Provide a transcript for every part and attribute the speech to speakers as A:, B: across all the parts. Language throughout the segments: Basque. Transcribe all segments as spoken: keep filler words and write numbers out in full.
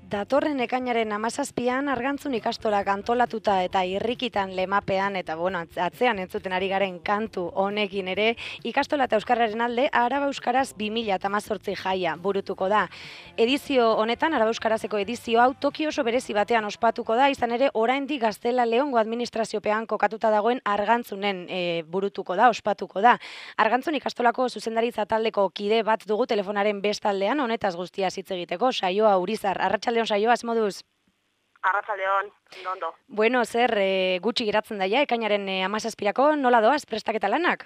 A: Datorren ekainaren hamazazpian Argantzun ikastolak antolatuta eta irrikitan lemapean eta bueno, atzean entzuten ari garen kantu honekin ere ikastola eta euskarraren alde Araba Euskaraz bi mila hemezortzi jaia burutuko da. Edizio honetan Araba Euskarazeko edizio hau toki oso berezi batean ospatuko da, izan ere oraindik Gaztela Leongo administraziopean kokatuta dagoen Argantzunen e, burutuko da, ospatuko da. Argantzun ikastolako zuzendaritza taldeko kide bat dugu telefonaren bestaldean, honetaz guztia hitz egiteko. Saioa Urizar, arratsaldeon Saioa, moduz?
B: Arratsaldeon, ondo.
A: Bueno, zer, e, gutxi geratzen daia, ekainaren e, hamazazpirako, nola doaz, prestaketa lanak?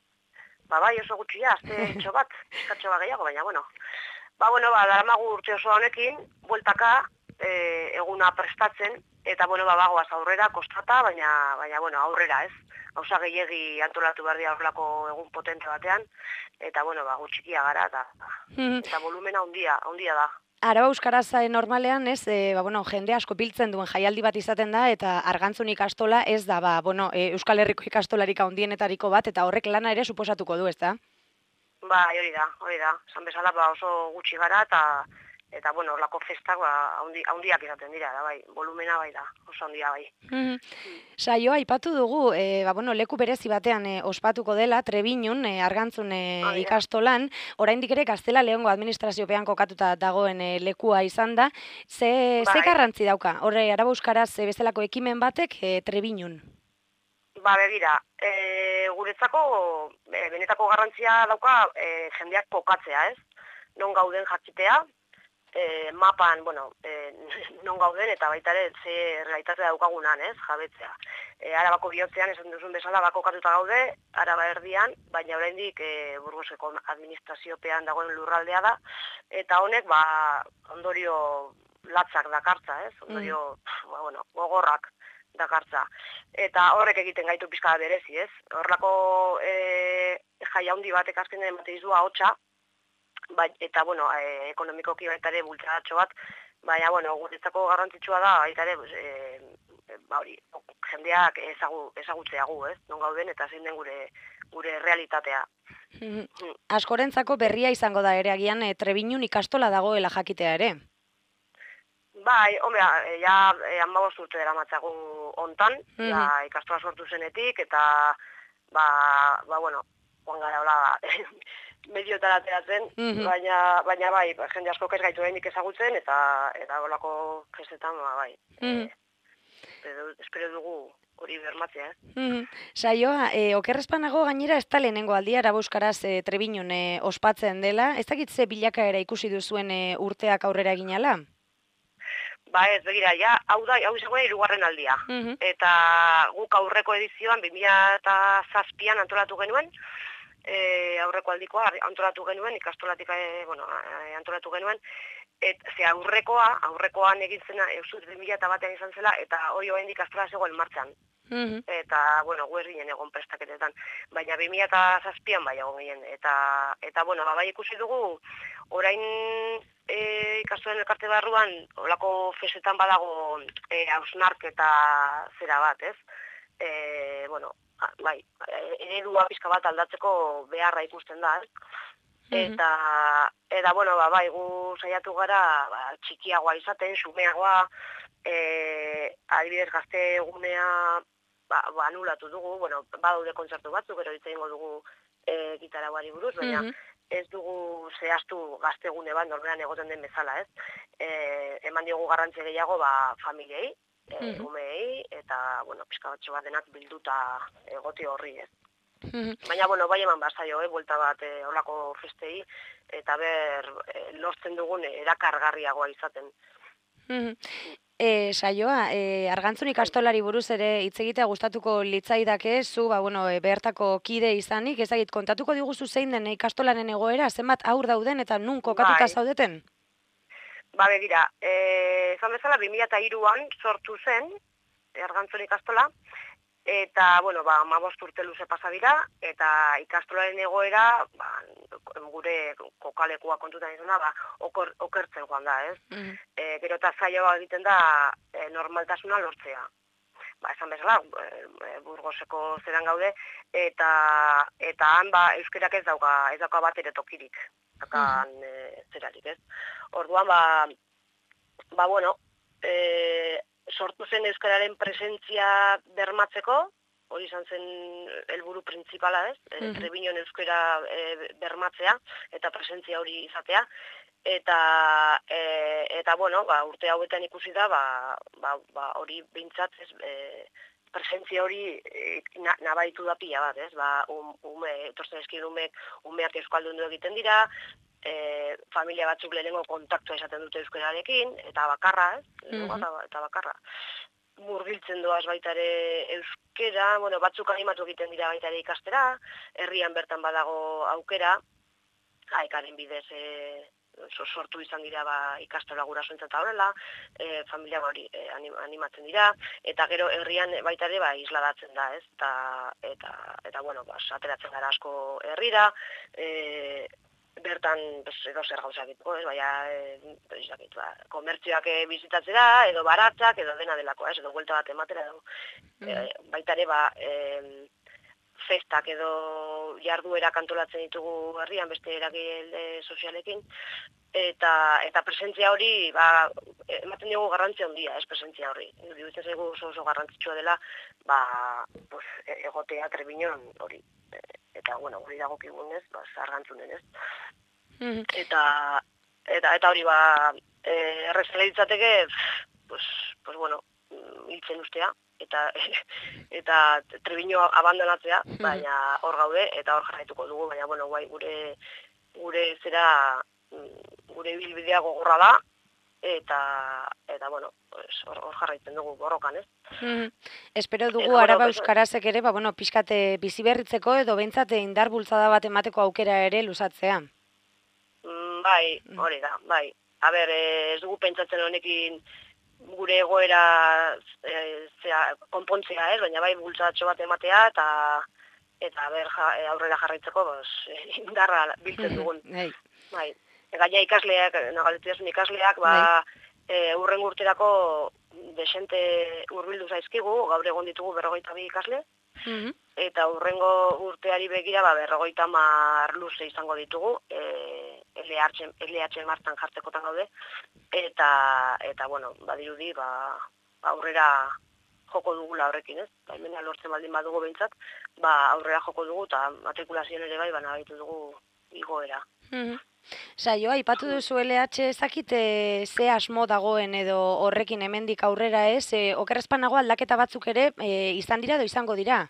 B: Ba, bai, oso gutxia, azte txo bat, eskatxo bat gehiago, baina, bueno. Ba, bueno, ba, daramagu urte oso honekin, bueltaka, e, eguna prestatzen, eta, bueno, ba, bagoaz aurrera, kostata, baina, baina, bueno, aurrera, ez? Gauza gehiegi antolatu behar dira aurrelako egun potente batean, eta, bueno, ba, gutxikia gara, eta, eta volumena handia, handia da.
A: Araba Euskaraz normalean, ez, e, ba, bueno, jende asko biltzen duen jaialdi bat izaten da, eta Argantzun ikastola ez da, ba, bueno, e, Euskal Herriko ikastolarik handienetariko bat, eta horrek lana ere suposatuko du, ez da?
B: Ba, hori da, hori da. Esan bezala, ba, oso gutxi gara, eta, eta bueno, horlako festak, ba, haundi, haundiak izaten dira, da, bai, volumena bai da, oso handia bai.
A: Mm-hmm. Saioa, aipatu dugu, e, ba, bueno, leku berezi batean e, ospatuko dela, Trebiñun, e, Argantzun e,
B: ah,
A: ikastolan, oraindik ere Gaztela Leongo administraziopean kokatuta dagoen e, lekua izan da, ze,
B: bai.
A: ze garrantzi dauka, horre, Araba Euskaraz e, bezalako ekimen batek e, Trebiñun?
B: Ba, begira, e, guretzako e, benetako garrantzia dauka e, jendeak kokatzea, ez? Non gauden jakitea, E, mapan, bueno, e, non gauden eta baita ere ze realitatea daukagunan, ez, jabetzea. E, Arabako bihotzean, esan duzun bezala, bako katuta gaude, Araba erdian, baina oraindik e, Burgoseko administraziopean dagoen lurraldea da, eta honek, ba, ondorio latzak dakartza, ez, ondorio, mm. ba, bueno, gogorrak dakartza. Eta horrek egiten gaitu pizkada berezi, ez. Horrelako e, jai handi batek azkenean ematen dizu ahotsa, Ba, eta, bueno, e, ekonomikoki baita ere bultzadatxo bat, baina, bueno, guretzako garrantzitsua da, baita ere, e, ba, hori, jendeak ezagu, ezagutzea gu, ez, non gauden, eta zein den gure, gure realitatea.
A: Mm. Askorentzako berria izango da ere, agian, e, Trebiñun ikastola dagoela jakitea ere?
B: Bai, homea, e, ja, e, hanbagoz urte dela matzagu hontan, mm-hmm. ja, ikastola sortu zenetik, eta, ba, ba, bueno, joan gara, hola, mediotara ateratzen, mm-hmm. baina, baina bai, jende asko ez gaitu behindik ezagutzen, eta eta holako festetan, ba, bai. Mm-hmm. E, espero dugu hori bermatzea, eh?
A: Mm-hmm. Saioa, e, okerrezpanago gainera ez da lehenengo aldia Araba Euskaraz e, Trebiñun e, ospatzen dela, ez dakit ze bilakaera ikusi duzuen e, urteak aurrera eginala?
B: Ba ez, begira, ja, hau da, hau izango da hirugarren aldia. Mm-hmm. Eta guk aurreko edizioan, bi mila zazpian antolatu genuen, E, aurreko aldikoa antolatu genuen, ikastolatik e, bueno, e, antolatu genuen, et, ze aurrekoa, aurrekoan egin zena, eusut bi mila batean izan zela, eta hori hoen ikastola zegoen martxan. Mm-hmm. Eta, bueno, gu ez ginen egon prestaketetan. Baina bi mila zazpian bai egon ginen. Eta, eta bueno, bai ikusi dugu, orain e, ikastolen elkarte barruan, olako festetan badago e, hausnarketa zera bat, ez? E, bueno, bai, eredua pizka bat aldatzeko beharra ikusten da, eh? Eta, eta, bueno, ba, bai, gu saiatu gara, ba, txikiagoa izaten, xumeagoa, e, adibidez gazte egunea, ba, ba, anulatu dugu, bueno, badaude kontzertu batzuk, gero ditzen dugu e, gitaraguari buruz, baina ez dugu zehaztu gazte egune bat, normean egoten den bezala, ez? E, eman diogu garrantzi gehiago, ba, familiei, E, umeei, eta, bueno, pizka batxo bat denak bilduta egoti horri, ez. Mm-hmm. Baina, bueno, bai eman bazaio, eh, buelta bat e, horlako festei, eta ber, e, lortzen dugun erakargarriagoa izaten.
A: Mm-hmm. E, saioa, e, Argantzun ikastolari buruz ere hitz egitea gustatuko litzaidake, zu, ba, bueno, e, behartako kide izanik, ezagit, kontatuko diguzu zein den ikastolaren egoera, zenbat aur dauden eta nun kokatuta bai. Zaudeten?
B: Ba, begira, e, zan bezala, bi mila hiruan sortu zen, Argantzun ikastola, eta, bueno, ba, hamabost urte luze pasa dira, eta ikastolaren egoera, ba, gure kokalekua kontutan izan da, ba, okor, okertzen joan da, ez? Mm-hmm. E, gero eta zaila egiten da e, normaltasuna lortzea. Ba, esan bezala, e, Burgoseko zeran gaude, eta, eta han, ba, euskerak ez dauka, ez dauka bat ere tokirik. Akan, mm-hmm. e, zerarik, ez? Orduan, ba, ba, bueno, e, sortu zen euskararen presentzia bermatzeko, hori izan zen helburu printzipala, ez? E,
A: Mhm.
B: Trebiñon euskara e, bermatzea eta presentzia hori izatea. Eta, e, eta bueno, ba, urte hauetan ikusi da, ba, ba, ba, hori bintzat, ez, e, presentzia hori e, na, nabaitu da pila bat, ez? Ba, um, ume, etortzen eskin umeek, umeak euskaldundu egiten dira, e, familia batzuk lehenengo kontaktua izaten dute euskararekin, eta bakarra, ez?
A: Mhm.
B: Eta, eta bakarra. Murgiltzen doaz baita ere euskera, bueno, batzuk animatu egiten dira baita ere ikastera, herrian bertan badago aukera, aikaren bidez e, sortu izan dira ba, ikastola gurasoentzat horrela, e, familia hori e, animatzen dira, eta gero herrian baita ere ba, isladatzen da, ez? Eta, eta, eta bueno, bas, ateratzen gara asko herrira, e, bertan edo zer gauza egiteko, ez, baina e, ba, komertzioak e, bizitatzera, edo baratzak, edo dena delako, ez, edo buelta bat ematera, edo, e, baita ere, ba, e, festak edo jarduera kantolatzen ditugu herrian beste eragile sozialekin, eta eta presentzia hori, ba, ematen dugu garrantzia handia, ez presentzia hori. Iruditzen zaigu oso oso garrantzitsua dela, ba, pues, egotea Trebiñon hori. Eta, bueno, hori dagokigunez, ba, Argantzunen, ez?
A: Mhm.
B: Eta, eta, eta hori, ba, errezela ditzateke, pues, pues, bueno, hiltzen ustea, eta eta Trebiño abandonatzea, baina hor gaude eta hor jarraituko dugu, baina bueno, guai gure gure zera gure bilbidea gogorra da eta eta bueno, pues hor, hor jarraitzen dugu borrokan, ez?
A: Mm. Espero dugu
B: eta,
A: Araba
B: bueno,
A: euskarazek ere, ba bueno, pixkate bizi berritzeko edo behintzat indar bultzada bat emateko aukera ere luzatzea.
B: Mm, bai, hori da, bai. A ber, ez dugu pentsatzen honekin gure egoera e, zera, konpontzea, ez, baina bai bultzatxo bat ematea eta eta ber ja, aurrera jarraitzeko bos, indarra biltzen dugun.
A: Bai.
B: Bai. Gaina ikasleak, nagaletiasun ikasleak, ba, e, urren urterako desente hurbildu zaizkigu, gaur egon ditugu berrogeita bi ikasle,
A: Mhm.
B: eta urrengo urteari begira ba, berrogeita hamar luze izango ditugu, e, L H martan jartzekotan gaude, eta, eta bueno, badirudi, ba, aurrera joko dugula horrekin, ez? Ba, hemen lortzen baldin badugu behintzat, ba, aurrera joko dugu, eta matrikulazioan ere bai, baina baitu dugu igoera.
A: Mhm. Saio, aipatu duzu L H ezakite ze asmo dagoen edo horrekin hemendik aurrera ez, e, okerrezpanago aldaketa batzuk ere e, izan dira edo izango dira?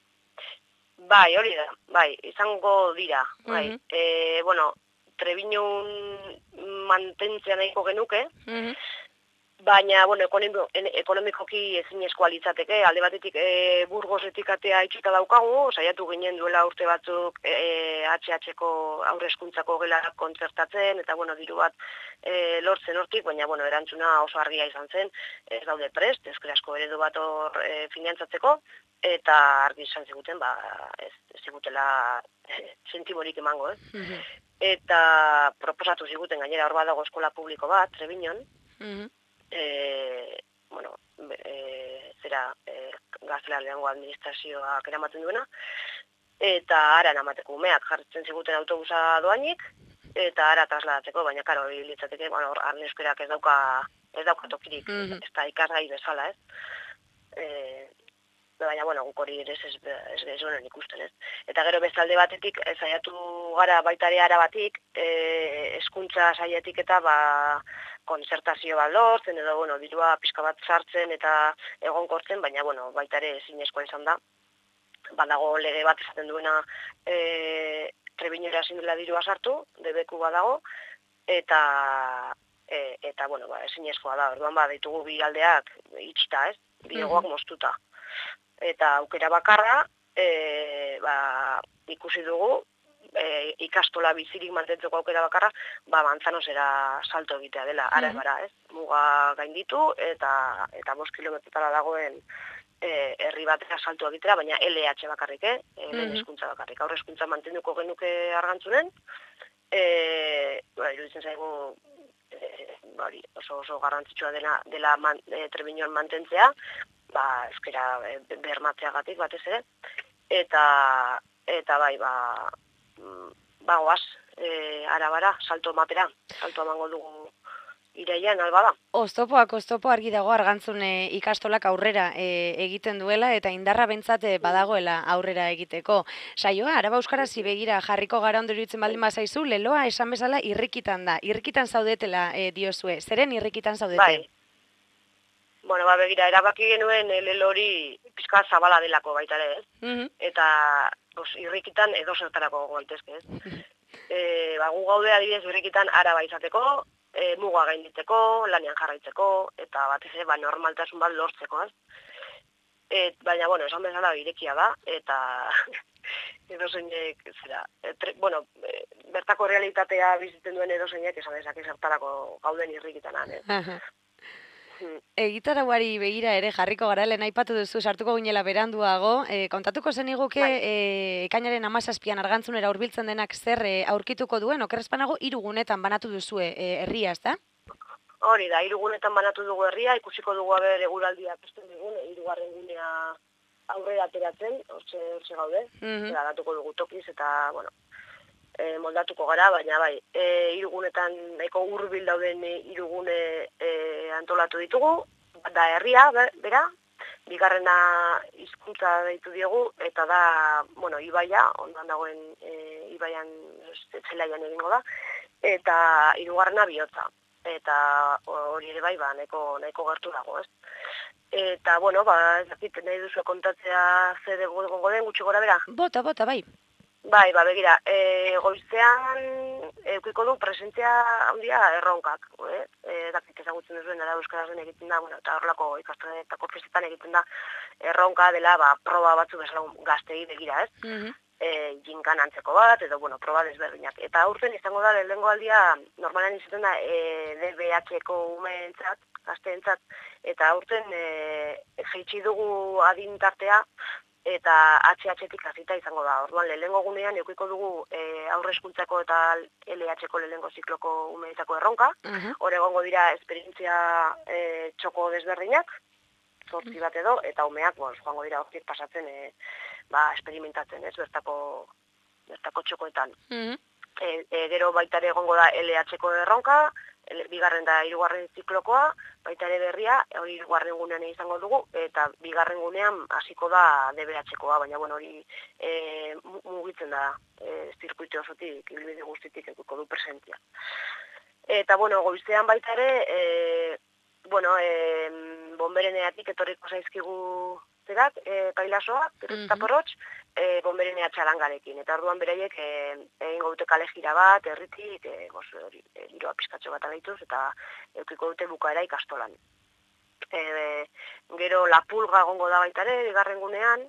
B: Bai, hori da, bai, izango dira, bai.
A: Mhm.
B: E, bueno, Trebiñon mantentzea nahiko genuke,
A: Mhm.
B: baina, bueno, ekonomikoki ezinezkoa litzateke, alde batetik e, Burgosetik atea itxita daukagu, saiatu ginen duela urte batzuk e, H H-ko aurre hezkuntzako gelak kontzertatzen, eta, bueno, diru bat e, lortzen hortik, baina, bueno, erantzuna oso argia izan zen, ez daude prest, euskarazko eredu bat hor e, finantzatzeko, eta argi izan ziguten, ba, ez, ez zigutela e, sentimorik emango, ez?
A: Mhm.
B: Eta proposatu ziguten gainera hor badago eskola publiko bat, Trebiñon,
A: Mhm.
B: E, bueno, e, zera e, gaztelaniazko administrazioak eramaten duena, eta ara namateko umeak jartzen ziguten autobusa doainik, eta ara trasladatzeko, baina karo, litzateke, bueno, arne euskerak ez dauka, ez dauka tokirik,
A: Mhm.
B: ez da ikasgai bezala, ez? E, baina, bueno, guk hori ez ez, ez, ez honen ikusten, ez? Eta gero bestalde batetik, saiatu gara baitare arabatik, e, eskuntza saiatik eta, ba, konzertazio bat lortzen, edo, bueno, dirua pixka bat sartzen eta egonkortzen, baina, bueno, baita ere ezinezkoa izan da. Badago lege bat esaten duena e, Trebiñora ezin dela dirua sartu, debeku badago, eta, e, eta bueno, ba, ezinezkoa da. Orduan, ba, ditugu bi aldeak itxita, ez? Bi hegoak moztuta. Eta aukera bakarra, e, ba, ikusi dugu, E, ikastola bizirik mantentzeko aukera bakarra, ba, Manzanosera salto egitea dela, ara bara, ez? Muga gainditu eta eta bost kilometrotara dagoen e, herri batera salto egitera, baina L H bakarrik, eh? E, lehen hezkuntza bakarrik. Aurre hezkuntza mantenduko genuke Argantzunen, e, ba, iruditzen zaigu e, bari, oso oso garrantzitsua dena dela man, e, Trebiñon mantentzea, ba, euskara e, bermatzeagatik batez ere, eta eta bai, ba, bagoaz, e, arabara, salto mapera, salto emango dugu iraian alba da.
A: Oztopoak, oztopo argi dago Argantzun ikastolak aurrera e, egiten duela eta indarra bentsat badagoela aurrera egiteko. Saioa, Araba Euskarazi begira jarriko gara ondo iruditzen baldin bazaizu, leloa esan bezala irrikitan da. Irrikitan zaudetela e, diozue. Zeren irrikitan zaudete?
B: Bai. Bueno, ba, begira, erabaki genuen e, lelo hori pixka zabala delako baita ere, ez?
A: Mm-hmm.
B: Eta pues, irrikitan edo zertarako gaitezke, ez? e, ba, gu gaude adibidez irrikitan Araba izateko, E, muga gainditzeko, lanian jarraitzeko, eta batez ere, ba, normaltasun bat lortzeko, ez? Et, baina, bueno, esan bezala irekia da, eta edo zeinek, zera, e, bueno, e, bertako realitatea bizitzen duen edo zeinek, esan dezake zertarako gauden irrikitanan, ez?
A: Egitarauari begira ere jarriko gara, lehen aipatu duzu, sartuko ginela beranduago, e, kontatuko zeniguke e, ekainaren hamazazpian Argantzunera hurbiltzen denak zer e, aurkituko duen, okerrezpanago hiru gunetan banatu duzue e, herria, ezta?
B: Hori da, hiru gunetan banatu dugu herria, ikusiko dugu aber eguraldia pesten dugun, hirugarren gunea aurrera ateratzen, hortxe, hortxe gaude, mm -hmm. datuko dugu tokiz, eta, bueno, E, moldatuko gara, baina bai, e, irugunetan nahiko hurbil dauden irugune e, antolatu ditugu, da herria, bera, bigarrena hizkuntza deitu diogu, eta da, bueno, ibaia, ondan dagoen e, ibaian zelaian egingo da, eta hirugarrena bihotza, eta hori ere bai, ba, nahiko, nahiko gertu dago, ez? Eta, bueno, ba, ez dakit, nahi duzu kontatzea zer egongo den, gutxi gora bera?
A: Bota, bota, bai.
B: Bai, ba, begira, e, goizean eukiko du presentzia handia erronkak, eh? E, dakit ezagutzen duzuen, Araba Euskarazien egiten da, bueno, eta horrelako ikastoletako festetan egiten da erronka dela, ba, proba batzu bezala gaztei begira, ez? Mm-hmm. E, jinkan antzeko bat, edo, bueno, proba desberdinak. Eta aurten izango da, lehenengo aldia, normalan izaten da, e, D B H-ko umeentzat, gazteentzat, eta aurten e, jeitsi dugu adintartea, eta H H-tik hasita izango da. Orduan, lehenengo gunean eukiko dugu e, aurre hezkuntzako eta L H-ko lehenengo zikloko umeetako erronka. Uh-huh. Hor egongo dira esperientzia e, txoko desberdinak, zortzi bat edo, eta umeak, bon, joango dira hortik pasatzen, e, ba, experimentatzen, ez, bertako, bertako txokoetan. Uh-huh. e, e, gero baita ere egongo da L H-ko erronka, bigarren da hirugarren ziklokoa, baita ere berria, hori hirugarren gunean izango dugu, eta bigarren gunean hasiko da D B H-koa, baina bueno, hori e, mugitzen da e, zirkuito osotik, ibilbide guztitik eduko du presentzia. Eta bueno, goizean baita ere, e, bueno, e, bonbereneatik etorriko zaizkigu zerak, e, pailasoak, mm-hmm. eta porrotx, e, bonberenea txalangarekin. Eta orduan beraiek egin gaute kale jira bat, herritik, e, hori, e, giroa pizkatxo bat agaituz, eta eukiko dute bukaera ikastolan. E, gero lapulga gongo da baita ere, bigarren gunean,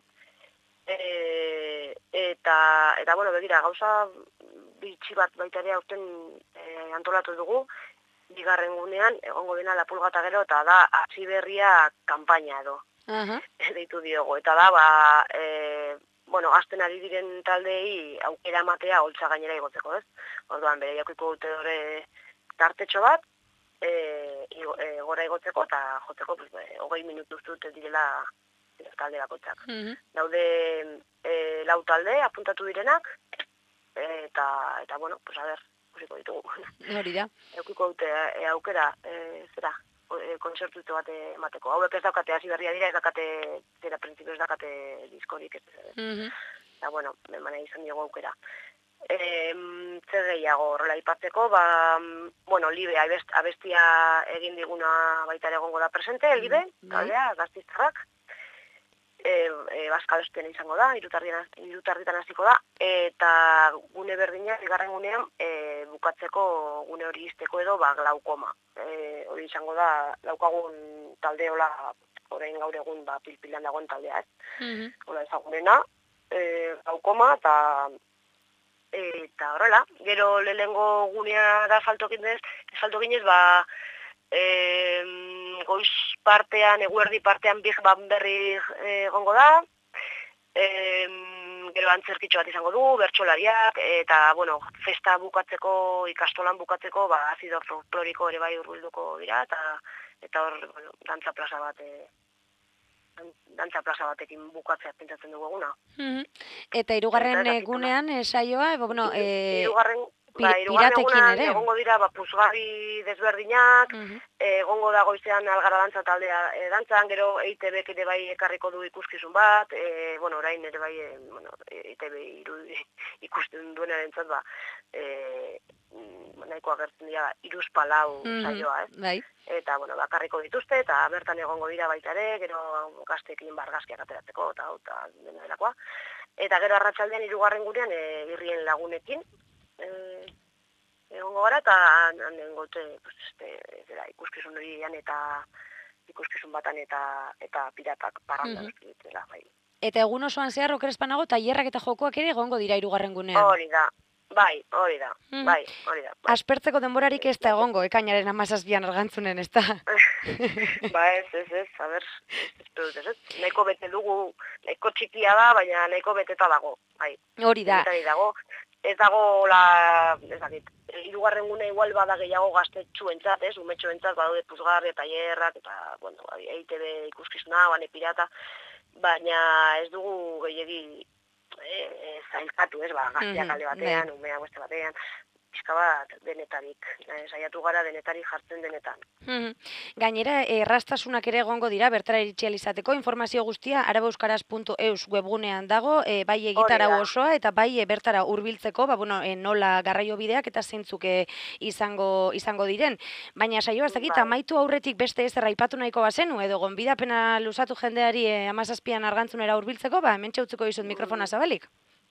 B: e, eta, eta, bueno, begira, gauza bitxi bat baita ere aurten e, antolatu dugu, bigarren gunean, egongo dena lapulga eta gero, eta da, atziberria kanpaina edo. Uh-huh. Deitu diogu, eta da, ba, e, bueno, azten ari diren taldei aukera matea holtza gainera igotzeko, ez? Orduan, bere jakiko dute dure tartetxo bat, e, e, gora igotzeko, eta jotzeko, pues, be, hogei minutu dute direla talde bakoitzak. Uh-huh. Daude e, lau talde, apuntatu direnak, eta, eta bueno, pues, a ber, kusiko ditugu.
A: Hori da.
B: Eukiko dute e, aukera, e, zera, kontzertutu bat emateko. Hauek ez daukate hasi berria dira, ez daukate, zera printzipio ez daukate diskorik ez. Mm-hmm. Eta, bueno, memana izan diego aukera. E, zer gehiago horrela ipatzeko, ba, bueno, Libe abestia egin diguna baita ere egongo da presente, Libe, mm-hmm. taldea, gaztiztarrak. E, e, Bazkabestean izango da, irutarritan hasiko da, eta gune berdina, bigarren gunean, e, bukatzeko gune hori izteko edo, ba, glaukoma. E, hori izango da, laukagun talde, hola, orain gaur egun, ba, pilpilan dagoen taldea, ez? Mm-hmm. Hola, ezagunena, e, glaukoma, eta eta horrela, gero lehengo gunea da salto ginez, salto ginez, ba, e, goiz partean, eguerdi partean Big Bang berri egongo da, e, gero antzerkitxo bat izango du, bertsolariak, eta, bueno, festa bukatzeko, ikastolan bukatzeko, ba, azido folkloriko ere bai urbilduko dira, eta, eta hor, bueno, dantza plaza bat, e, dantza plaza batekin bukatzea pentsatzen dugu eguna.
A: Mm-hmm. Eta hirugarren gunean, e, saioa, bueno, e...
B: Hirugarren Ba, irugarren egunan egongo dira ba, puzgarri desberdinak, egongo da goizean algara dantza taldea e, dantzan, gero E I T B ere bai ekarriko du ikuskizun bat, e, bueno, orain ere bai, e, bueno, E I T B ikusten duenaren zat, ba, e, nahiko agertzen dira iruzpalau mm-hmm. saioa, ez?
A: Bai.
B: Eta, bueno, bakarriko dituzte, eta bertan egongo dira baita ere, gero gaztekin bargazkiak ateratzeko, eta eta dena delakoa. Eta gero arratsaldean hirugarren gurean e, irrien lagunekin, Eh, egongo gara eta handen gote pues, este, ikuskizun horian eta ikuskizun batan eta eta piratak parrandan mm-hmm. dela, bai.
A: Eta egun osoan zehar okerespanago tailerrak eta jokoak ere egongo dira hirugarren gunean.
B: Hori da, bai, hori da, mm. bai, hori da. Bai.
A: Aspertzeko denborarik ez da egongo, ekainaren hamazazpian Argantzunen, ez da?
B: Ba ez, ez, ez, a ber, ez, ez, ez, nahiko bete dugu, nahiko txikia da, baina nahiko beteta dago, bai.
A: Hori da.
B: dago. Ez dago, la, ez dakit, hirugarren gune igual bada gehiago gaztetxuentzat, ez, umetxoentzat, badaude puzgarri eta hierrak, eta, bueno, E I T B ikuskizuna, bane pirata, baina ez dugu gehiagi e, zailkatu, ez, ba, gazteak alde batean, mm-hmm. umea beste batean, pixka bat denetarik, eh, saiatu gara denetarik jartzen denetan.
A: Mm-hmm. Gainera, errastasunak ere egongo dira, bertara iritsi izateko informazio guztia arabeuskaraz puntu eus webgunean dago, e, bai egitarau osoa eta bai e, bertara hurbiltzeko, ba, bueno, e, nola garraio bideak eta zeintzuk e, izango, izango diren. Baina saioa ez dakit, bai. Amaitu aurretik beste ez aipatu nahiko bazenu, edo gonbidapena luzatu jendeari e, hamazazpian Argantzunera hurbiltzeko, ba, hemen txautzeko dizut mikrofona zabalik.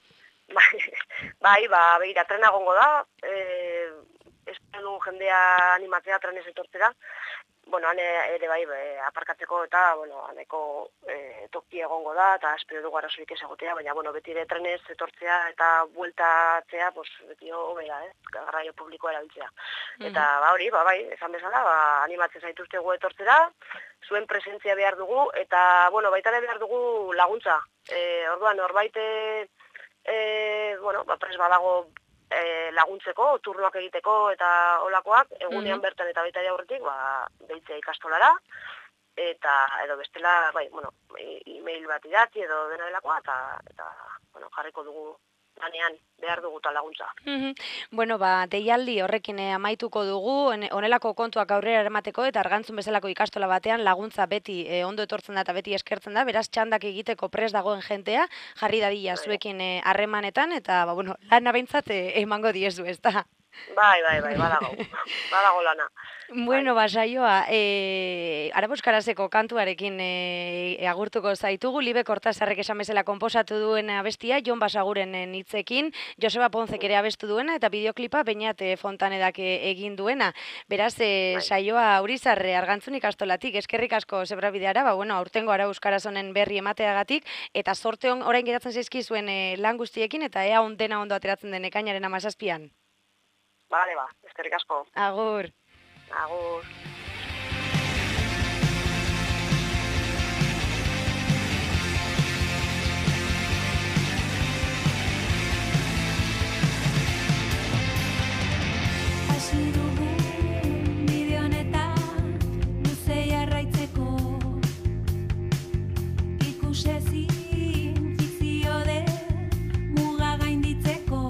B: Bai, ba, behira, trena gongo da, e, espero du jendea animatzea trenez etortzera, bueno, ane ere bai, be, aparkatzeko eta, bueno, aneko e, toki egongo da, eta espero du garazorik ez egotea, baina, bueno, beti ere trenez etortzea eta bueltatzea, pues, beti hobea, eh, garraio publikoa erabiltzea. Mm-hmm. Eta, ba, hori, ba, bai, esan bezala, ba, animatzen zaituztegu etortzera, zuen presentzia behar dugu, eta, bueno, baita ere behar dugu laguntza. E, orduan, norbaite... E, bueno, ba, pres badago e, laguntzeko, turnoak egiteko eta olakoak, egunean mm-hmm. bertan eta baita aurretik, ba, deitzea ikastolara, eta edo bestela, bai, bueno, e-mail bat idatzi edo dena delakoa, eta, eta bueno, jarriko dugu lanean behar dugu eta laguntza.
A: Mm-hmm. Bueno, ba, deialdi horrekin eh, amaituko dugu, honelako kontuak aurrera eramateko eta Argantzun bezalako ikastola batean laguntza beti eh, ondo etortzen da eta beti eskertzen da, beraz txandak egiteko prest dagoen jentea, jarri dadila zuekin harremanetan eh, eta, ba, bueno, lana behintzat eh, emango diezu, ez da?
B: Bai, bai, bai, badago, badago lana.
A: Bueno, bai. Basaioa, e, arabeuskarazeko kantuarekin e, agurtuko zaitugu, Libe Kortazarrek esan bezala konposatu duen abestia, Jon Basaguren hitzekin, Joseba Ponzek ere abestu duena, eta bideoklipa Beñat Fontanedak egin duena. Beraz, e, bai. Saioa Urizarre Argantzun ikastolatik, eskerrik asko zebrabideara, ba, bueno, aurtengo arabeuskaraz honen berri emateagatik, eta zorte on, orain geratzen zaizkizuen e, lan guztiekin, eta ea ondena ondo ateratzen den ekainaren hamazazpian.
B: Bale, ba, eskerrik asko.
A: Agur.
B: Agur.
C: Hasi dugu bide honetan luze jarraitzeko ikusezin fikzio de muga gainditzeko.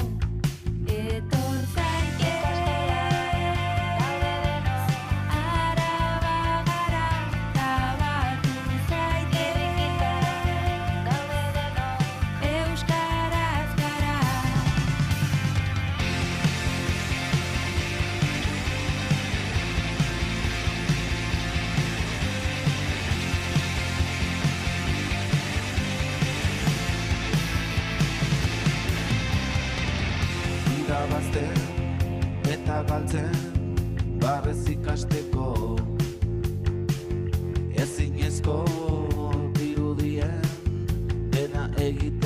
D: Eta galtzen barrez ikasteko ezinezko dirudien dena egiten